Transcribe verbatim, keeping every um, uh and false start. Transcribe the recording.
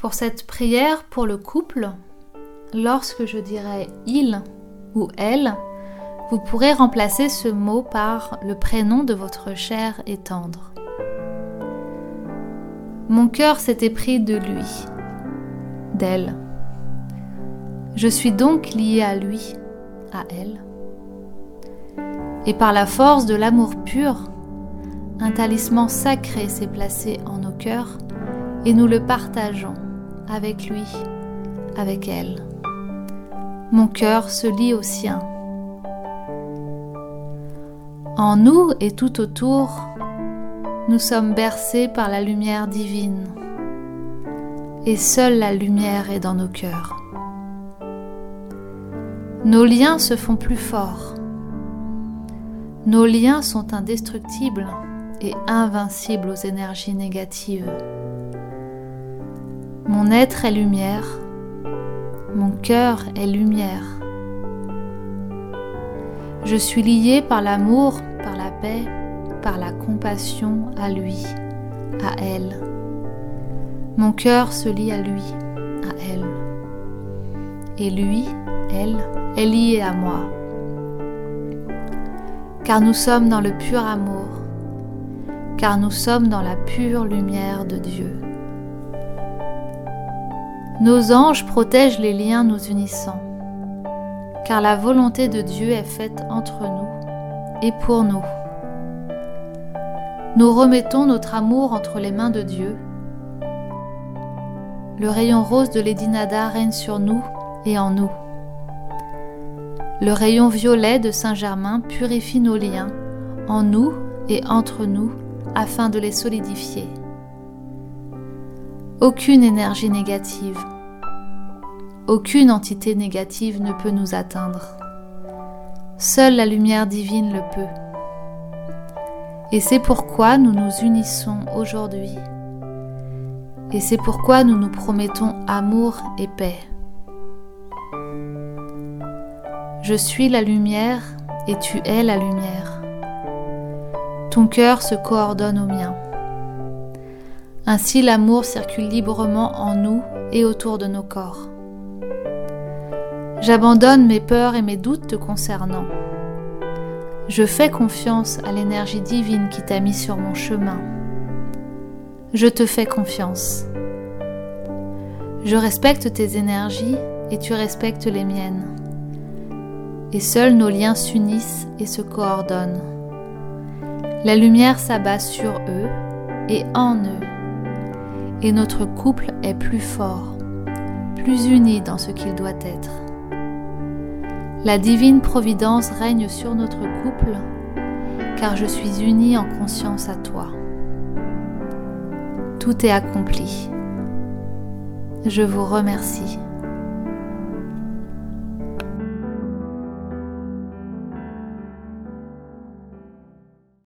Pour cette prière pour le couple, lorsque je dirai « il » ou « elle », vous pourrez remplacer ce mot par le prénom de votre chair et tendre. Mon cœur s'est épris de lui, d'elle. Je suis donc liée à lui, à elle. Et par la force de l'amour pur, un talisman sacré s'est placé en nos cœurs et nous le partageons avec lui, avec elle. Mon cœur se lie au sien. En nous et tout autour, nous sommes bercés par la lumière divine. Et seule la lumière est dans nos cœurs. Nos liens se font plus forts. Nos liens sont indestructibles et invincibles aux énergies négatives. Mon être est lumière. Mon cœur est lumière. Je suis liée par l'amour, par la paix, par la compassion à lui, à elle. Mon cœur se lie à lui, à elle. Et lui, elle, est lié à moi. Car nous sommes dans le pur amour, car nous sommes dans la pure lumière de Dieu. Nos anges protègent les liens nous unissant, car la volonté de Dieu est faite entre nous et pour nous. Nous remettons notre amour entre les mains de Dieu. Le rayon rose de Lady Nada règne sur nous et en nous. Le rayon violet de Saint-Germain purifie nos liens en nous et entre nous afin de les solidifier. Aucune énergie négative, aucune entité négative ne peut nous atteindre. Seule la lumière divine le peut. Et c'est pourquoi nous nous unissons aujourd'hui. Et c'est pourquoi nous nous promettons amour et paix. Je suis la lumière et tu es la lumière. Ton cœur se coordonne au mien. Ainsi l'amour circule librement en nous et autour de nos corps. J'abandonne mes peurs et mes doutes te concernant. Je fais confiance à l'énergie divine qui t'a mis sur mon chemin. Je te fais confiance. Je respecte tes énergies et tu respectes les miennes. Et seuls nos liens s'unissent et se coordonnent. La lumière s'abat sur eux et en eux. Et notre couple est plus fort, plus uni dans ce qu'il doit être. La divine providence règne sur notre couple, car je suis unie en conscience à toi. Tout est accompli. Je vous remercie.